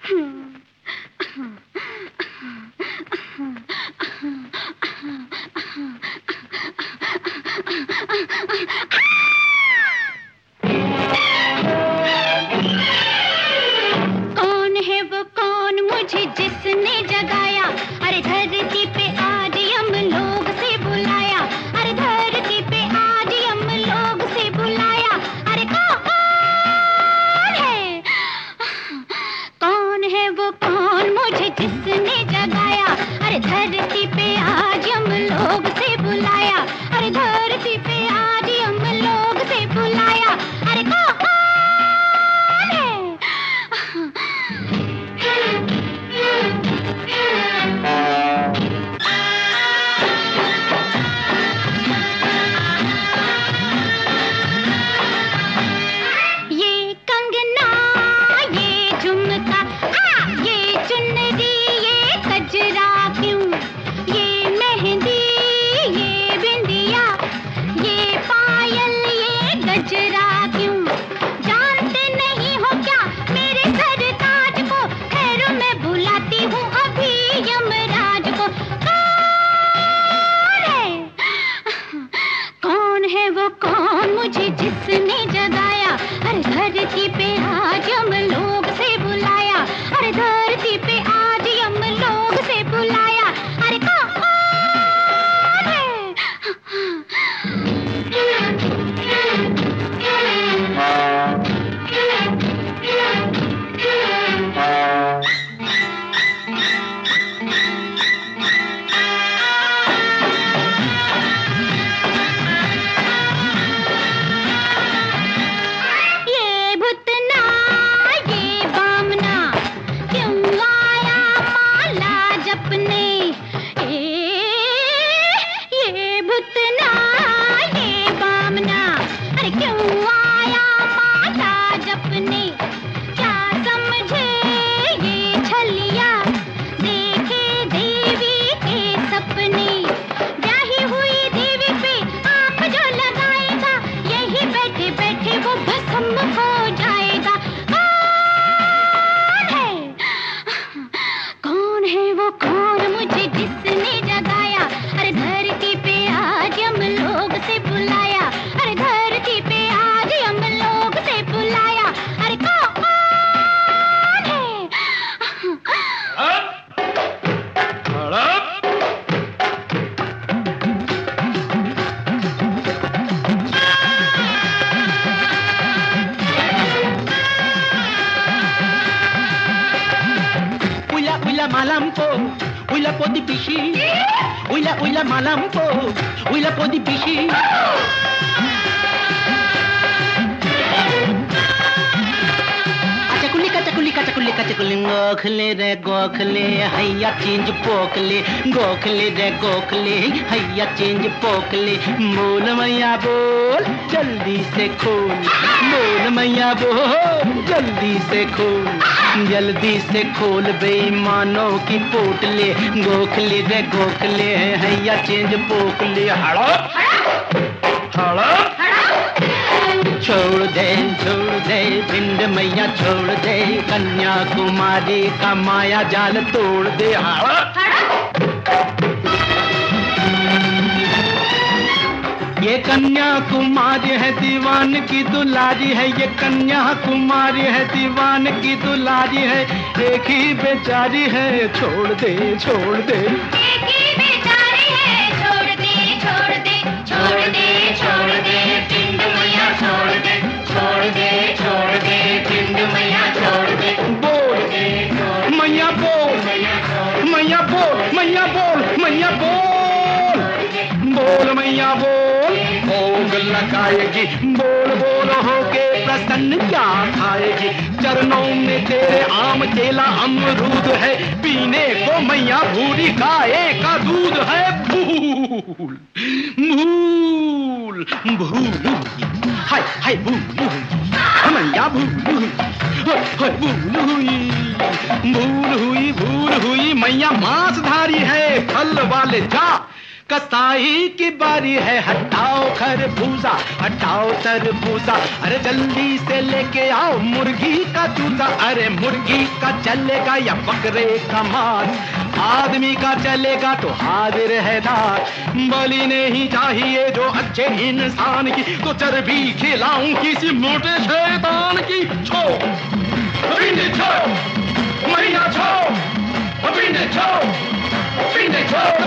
कौन है वो कौन मुझे जिसने जगाया, अरे धरती पे आज हम लोग से बुलाया, अरे धरती पे आज हम लोग से बुलाया, अरे कौन है वो कौन मुझे जिसने जगाया, अरे धरती पे आज हम लोग से बुलाया, अरे धरती पे आज हम लोग से बुलाया, अरे कौन है? ये कंगना, ये झुमका, ये चुनरी, ये कजरा क्यों, ये मेहंदी, ये बिंदिया, ये पायल, ये गजरा क्यों, जानते नहीं हो क्या मेरे सरताज को, खैर मैं बुलाती हूँ अभी यमराज को। कौन है वो कौन मुझे जिसने जगाया, अरे धरती पे आज हम लोग से बुलाया, अरे धरती पे आज हम लोग से बुलाया, अरे कौन है? ये भुतना, ये बामना, क्यों आया माला जपने, ये भुतना, ये बामना, अरे क्यों आया माला जपने, क्या समझे ये छलिया, देखे देवी के सपने, ब्याही हुई देवी पे आप जो लगाएगा, यही बैठे बैठे वो भस्म हो जाएगा। कौन है? कौन है वो कौन मुझे जिसने जगाया, अरे धरती पे आज हम लोग से बुलाया, अरे धरती पे आज हम लोग से बुलाया, अरे कौन है? Uila malampo, uila podi pishi, uila malampo, uila podi pishi. चकुली Gokhale रे गोखले हैया चेंज पोकले, गोखले रे गोखले हैया चेंज पोकले, बोल मैया बोल जल्दी से खोल, बोल मैया बोल जल्दी से खोल, जल्दी से खोल बेईमानों की पोटले, गोखले रे गोखले हैया चेंज पोकले, हड़ो हड़ो छोड़ दे भिंड मैया छोड़ दे, कन्याकुमारी का माया जाल तोड़ दे। ये कन्याकुमारी है दीवान की दुलारी है, ये कन्याकुमारी है दीवान की दुलारी है, एक ही बेचारी है छोड़ दे छोड़ दे, एक ही बेचारी है छोड़ दे छोड़ दे छोड़ दे छोड़ दे, पिंड मैया छोड़ दे छोड़ दे छोड़ दे, पिंड मैया छोड़ दे, बोल मैया बोल मैया बोल मैया बोल मैया बोल, बोल मैया बोल भोग लगाएगी, बोल बोल होके प्रसन्न क्या खाएगी, चरणों में तेरे आम केला अमरूद है, पीने को मैया भूरी गाय का दूध है, भूल भूल भूल हाय हाय भूल मैया भूल हाय भूल हुई मैया मांसधारी है, फल वाले जा कसाई की बारी है, हटाओ खरबूजा, हटाओ तरबूजा, अरे जल्दी से लेके आओ मुर्गी का जूता। अरे मुर्गी का चलेगा या बकरे का मांस, आदमी का चलेगा तो हाजिर है दार। बलि नहीं चाहिए जो अच्छे इंसान की, तो चर्बी खिलाऊं किसी मोटे शैतान की। छो छो मैया छो, छो